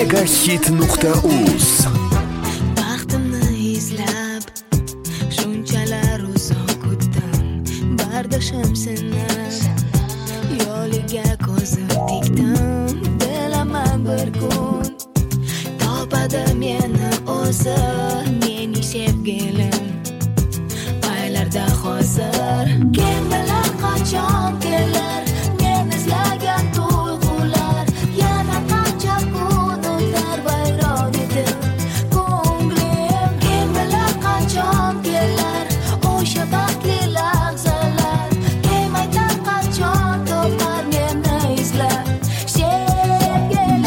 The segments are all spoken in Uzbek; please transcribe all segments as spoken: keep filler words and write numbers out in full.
megahit nuqta uz. Baxtimni izlab shunchalar uzoq kutdim, bardoshim sinib yo'liga ko'zim tikdim. Bilaman bir kun topadi meni o'zi, mening sevgilim paylarda hozir. Kim bilar qachon kelar men izlagan tuyg'ular, yana qancha kun o'tar vayron etib ko'nglim. Kim bilar qachon kelar o'sha baxtli lahzalar, kim aytar qachon topar meni izlab sevgilim.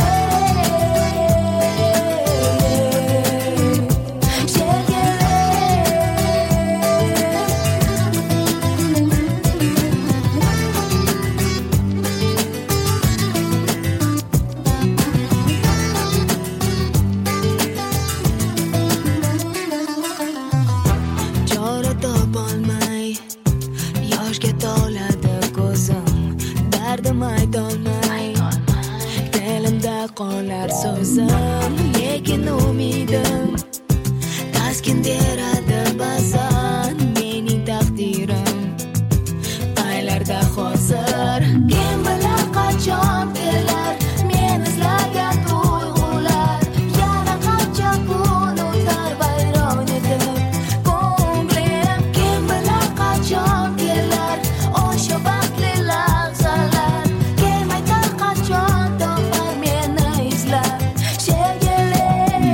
Chora topolmay yoshga to'ladi ko'zim, dardim aytolmay dilimda qolar so'zim. Lekin umidim taskin beradi ba'zan mening taqdirim paylarda hozir. Kim bilar qachon kelar men izlagan tuyg'ular, yana qancha kun o'tar vayron etib ko'nglim. Kim bilar qachon kelar o'sha baxtli lahzalar, kim aytar qachon topar meni izlab sevgilim.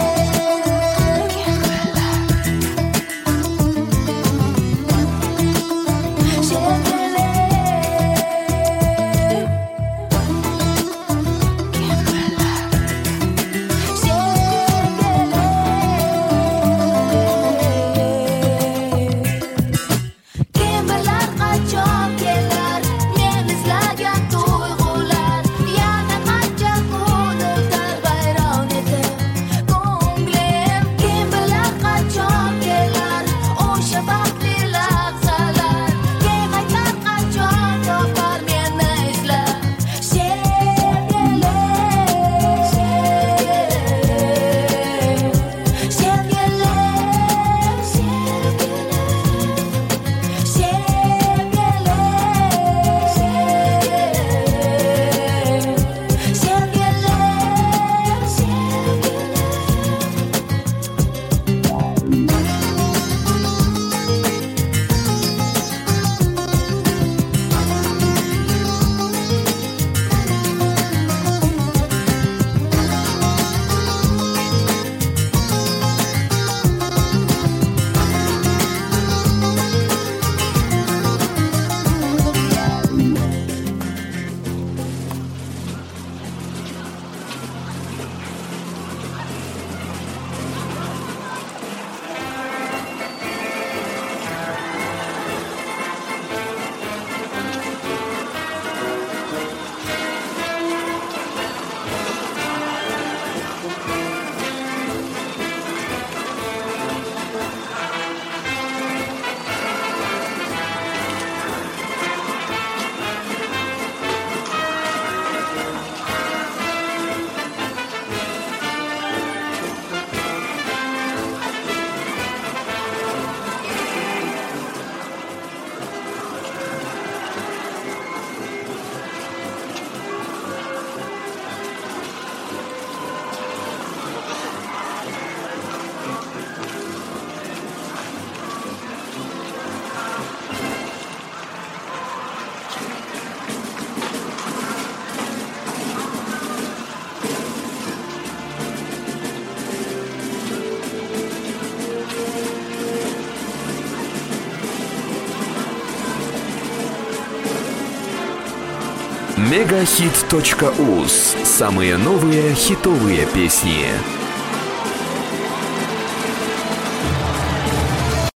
Kim bilar qachon kelar men izlagan tuyg'ular, yana qancha kun o'tar vayron etib ko'nglim. Kim bilar qachon kelar o'sha baxtli lahzalar, kim aytar qachon topar meni izlab sevgilim. megahit точка уз. Самые новые хитовые песни.